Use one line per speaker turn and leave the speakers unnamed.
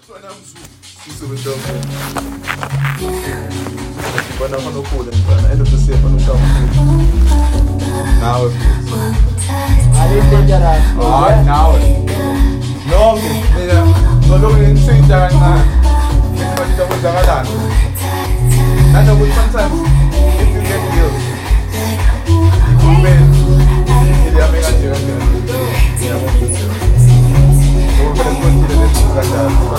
End of the same, now it is.
I didn't think that.
Now it is. No, no, look in St. John, everybody that was a land. And I would sometimes, if you get ill, you may make a